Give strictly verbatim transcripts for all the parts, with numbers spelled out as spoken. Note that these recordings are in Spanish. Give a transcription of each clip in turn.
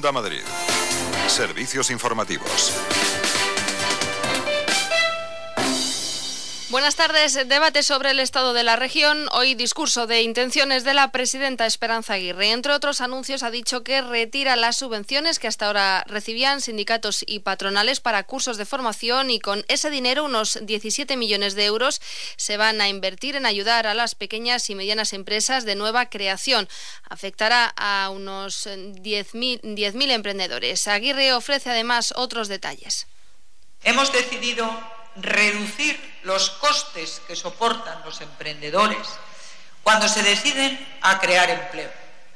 Onda Madrid. Servicios informativos. Buenas tardes. Debate sobre el estado de la región. Hoy discurso de intenciones de la presidenta Esperanza Aguirre. Entre otros anuncios ha dicho que retira las subvenciones que hasta ahora recibían sindicatos y patronales para cursos de formación y con ese dinero, unos diecisiete millones de euros, se van a invertir en ayudar a las pequeñas y medianas empresas de nueva creación. Afectará a unos diez mil emprendedores. Aguirre ofrece además otros detalles. Hemos decidido reducir los costes que soportan los emprendedores cuando se deciden a crear empleo.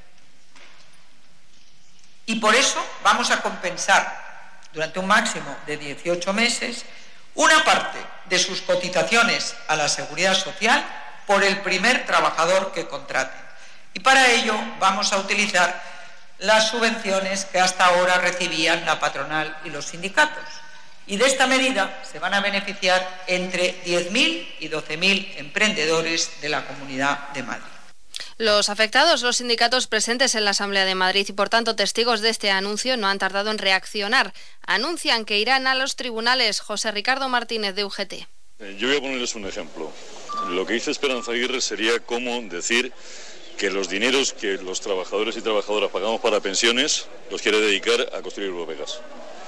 Y por eso vamos a compensar durante un máximo de dieciocho meses una parte de sus cotizaciones a la Seguridad Social por el primer trabajador que contraten. Y para ello vamos a utilizar las subvenciones que hasta ahora recibían la patronal y los sindicatos. Y de esta medida se van a beneficiar entre diez mil y doce mil emprendedores de la Comunidad de Madrid. Los afectados, los sindicatos presentes en la Asamblea de Madrid y por tanto testigos de este anuncio, no han tardado en reaccionar. Anuncian que irán a los tribunales. José Ricardo Martínez, de U G T. Yo voy a ponerles un ejemplo. Lo que dice Esperanza Aguirre sería como decir que los dineros que los trabajadores y trabajadoras pagamos para pensiones los quiere dedicar a construir bodegas.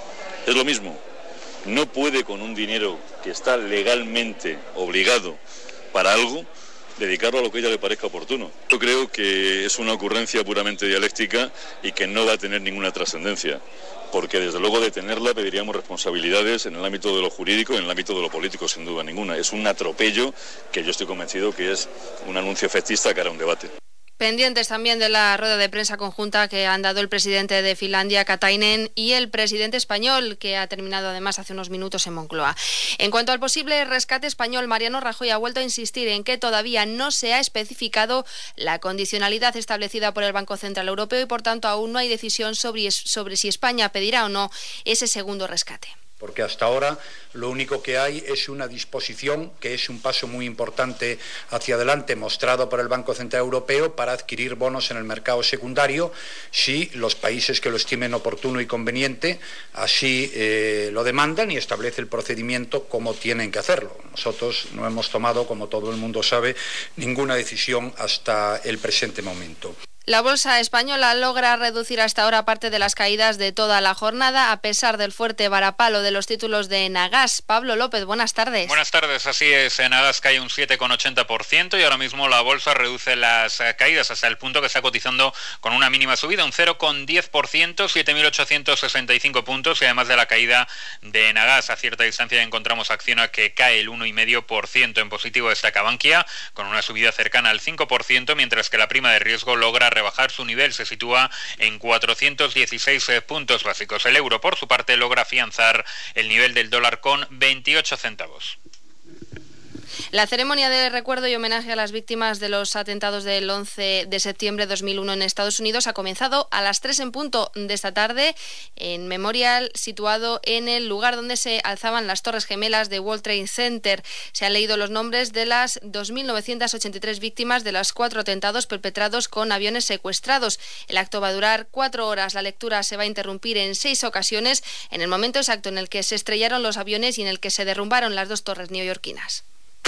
Es lo mismo. No puede, con un dinero que está legalmente obligado para algo, dedicarlo a lo que a ella le parezca oportuno. Yo creo que es una ocurrencia puramente dialéctica y que no va a tener ninguna trascendencia, porque desde luego de tenerla pediríamos responsabilidades en el ámbito de lo jurídico y en el ámbito de lo político, sin duda ninguna. Es un atropello que yo estoy convencido que es un anuncio efectista cara a un debate. Pendientes también de la rueda de prensa conjunta que han dado el presidente de Finlandia, Katainen, y el presidente español, que ha terminado además hace unos minutos en Moncloa. En cuanto al posible rescate español, Mariano Rajoy ha vuelto a insistir en que todavía no se ha especificado la condicionalidad establecida por el Banco Central Europeo y, por tanto, aún no hay decisión sobre, sobre si España pedirá o no ese segundo rescate. Porque hasta ahora lo único que hay es una disposición, que es un paso muy importante hacia adelante, mostrado por el Banco Central Europeo para adquirir bonos en el mercado secundario, si los países que lo estimen oportuno y conveniente así eh, lo demandan y establece el procedimiento como tienen que hacerlo. Nosotros no hemos tomado, como todo el mundo sabe, ninguna decisión hasta el presente momento. La bolsa española logra reducir hasta ahora parte de las caídas de toda la jornada, a pesar del fuerte varapalo de los títulos de Enagás. Pablo López, buenas tardes. Buenas tardes, así es. Enagás cae un siete coma ochenta por ciento y ahora mismo la bolsa reduce las caídas hasta el punto que está cotizando con una mínima subida, un cero coma diez por ciento, siete mil ochocientos sesenta y cinco puntos, y además de la caída de Enagás, a cierta distancia encontramos Acciona, que cae el uno coma cinco por ciento. En positivo destaca Bankia, con una subida cercana al cinco por ciento, mientras que la prima de riesgo logra rebajar su nivel, se sitúa en cuatrocientos dieciséis puntos básicos. El euro, por su parte, logra afianzar el nivel del dólar con veintiocho centavos. La ceremonia de recuerdo y homenaje a las víctimas de los atentados del once de septiembre de dos mil uno en Estados Unidos ha comenzado a las tres en punto de esta tarde en memorial situado en el lugar donde se alzaban las Torres Gemelas de World Trade Center. Se han leído los nombres de las dos mil novecientas ochenta y tres víctimas de los cuatro atentados perpetrados con aviones secuestrados. El acto va a durar cuatro horas. La lectura se va a interrumpir en seis ocasiones en el momento exacto en el que se estrellaron los aviones y en el que se derrumbaron las dos torres neoyorquinas.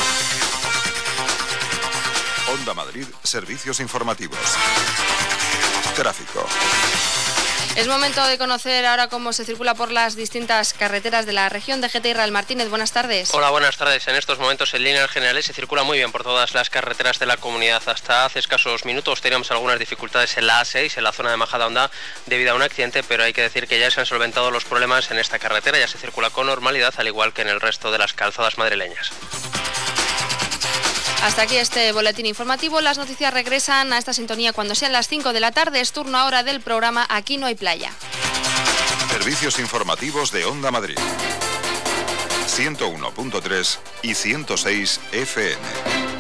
Onda Madrid, servicios informativos. Tráfico. Es momento de conocer ahora cómo se circula por las distintas carreteras de la región. de G T Israel Martínez, buenas tardes. Hola, buenas tardes. En estos momentos, en líneas generales, se circula muy bien por todas las carreteras de la comunidad. Hasta hace escasos minutos teníamos algunas dificultades en la A seis, en la zona de Majadahonda, debido a un accidente, pero hay que decir que ya se han solventado los problemas en esta carretera. Ya se circula con normalidad, al igual que en el resto de las calzadas madrileñas. Hasta aquí este boletín informativo. Las noticias regresan a esta sintonía cuando sean las cinco de la tarde. Es turno ahora del programa Aquí no hay playa. Servicios informativos de Onda Madrid. ciento uno punto tres y ciento seis F M.